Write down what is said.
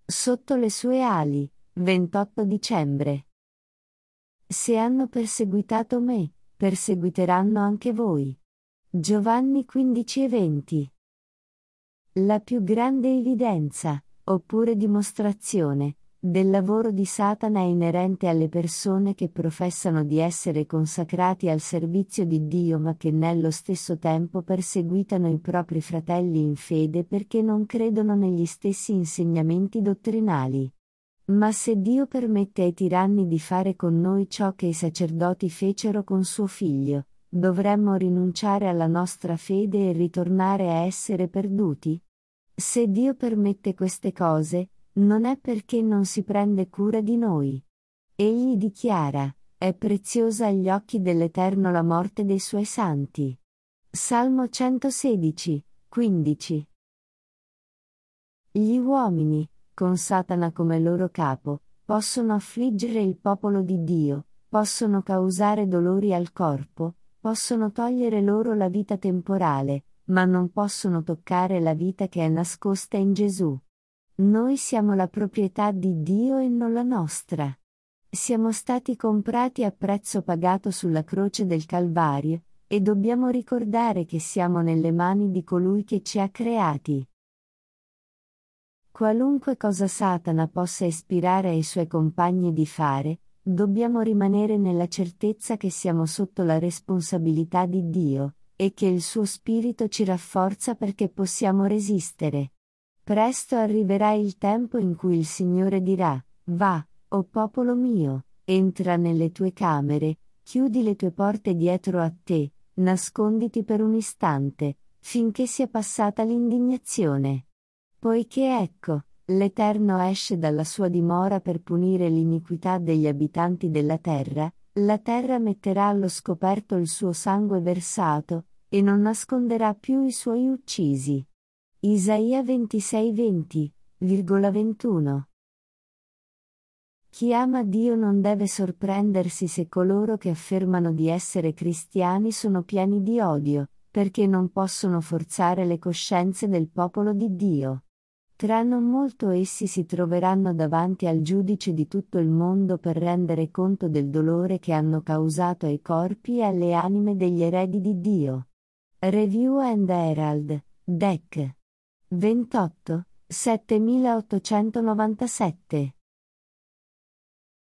Sotto le sue ali, 28 dicembre. Se hanno perseguitato me, perseguiteranno anche voi. Giovanni 15:20. La più grande evidenza, oppure dimostrazione, del lavoro di Satana è inerente alle persone che professano di essere consacrati al servizio di Dio ma che nello stesso tempo perseguitano i propri fratelli in fede perché non credono negli stessi insegnamenti dottrinali. Ma se Dio permette ai tiranni di fare con noi ciò che i sacerdoti fecero con suo figlio, dovremmo rinunciare alla nostra fede e ritornare a essere perduti? Se Dio permette queste cose, non è perché non si prende cura di noi. Egli dichiara: è preziosa agli occhi dell'Eterno la morte dei suoi santi. Salmo 116, 15. Gli uomini, con Satana come loro capo, possono affliggere il popolo di Dio, possono causare dolori al corpo, possono togliere loro la vita temporale, ma non possono toccare la vita che è nascosta in Gesù. Noi siamo la proprietà di Dio e non la nostra. Siamo stati comprati a prezzo pagato sulla croce del Calvario, e dobbiamo ricordare che siamo nelle mani di colui che ci ha creati. Qualunque cosa Satana possa ispirare ai suoi compagni di fare, dobbiamo rimanere nella certezza che siamo sotto la responsabilità di Dio, e che il suo spirito ci rafforza perché possiamo resistere. Presto arriverà il tempo in cui il Signore dirà: va, o popolo mio, entra nelle tue camere, chiudi le tue porte dietro a te, nasconditi per un istante, finché sia passata l'indignazione. Poiché ecco, l'Eterno esce dalla sua dimora per punire l'iniquità degli abitanti della terra, la terra metterà allo scoperto il suo sangue versato, e non nasconderà più i suoi uccisi. Isaia 26:20,21. Chi ama Dio non deve sorprendersi se coloro che affermano di essere cristiani sono pieni di odio, perché non possono forzare le coscienze del popolo di Dio. Tra non molto essi si troveranno davanti al giudice di tutto il mondo per rendere conto del dolore che hanno causato ai corpi e alle anime degli eredi di Dio. Review and Herald, Dec. 28, 7897.